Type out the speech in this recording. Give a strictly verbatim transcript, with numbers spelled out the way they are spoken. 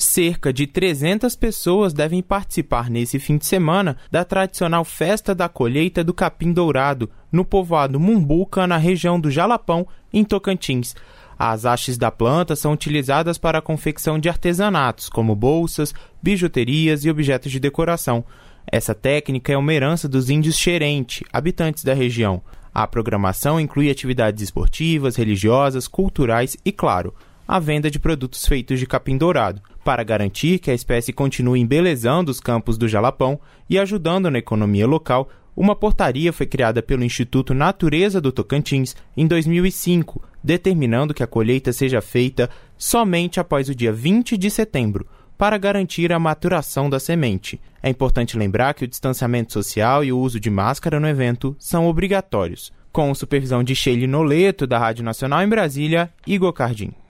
Cerca de trezentas pessoas devem participar nesse fim de semana da tradicional Festa da Colheita do Capim Dourado, no povoado Mumbuca, na região do Jalapão, em Tocantins. As hastes da planta são utilizadas para a confecção de artesanatos, como bolsas, bijuterias e objetos de decoração. Essa técnica é uma herança dos índios Xerente, habitantes da região. A programação inclui atividades esportivas, religiosas, culturais e, claro, a venda de produtos feitos de capim dourado, para garantir que a espécie continue embelezando os campos do Jalapão e ajudando na economia local. Uma portaria foi criada pelo Instituto Natureza do Tocantins em dois mil e cinco, determinando que a colheita seja feita somente após o dia vinte de setembro, para garantir a maturação da semente. É importante lembrar que o distanciamento social e o uso de máscara no evento são obrigatórios. Com supervisão de Sheila Noleto, da Rádio Nacional em Brasília, Igor Cardim.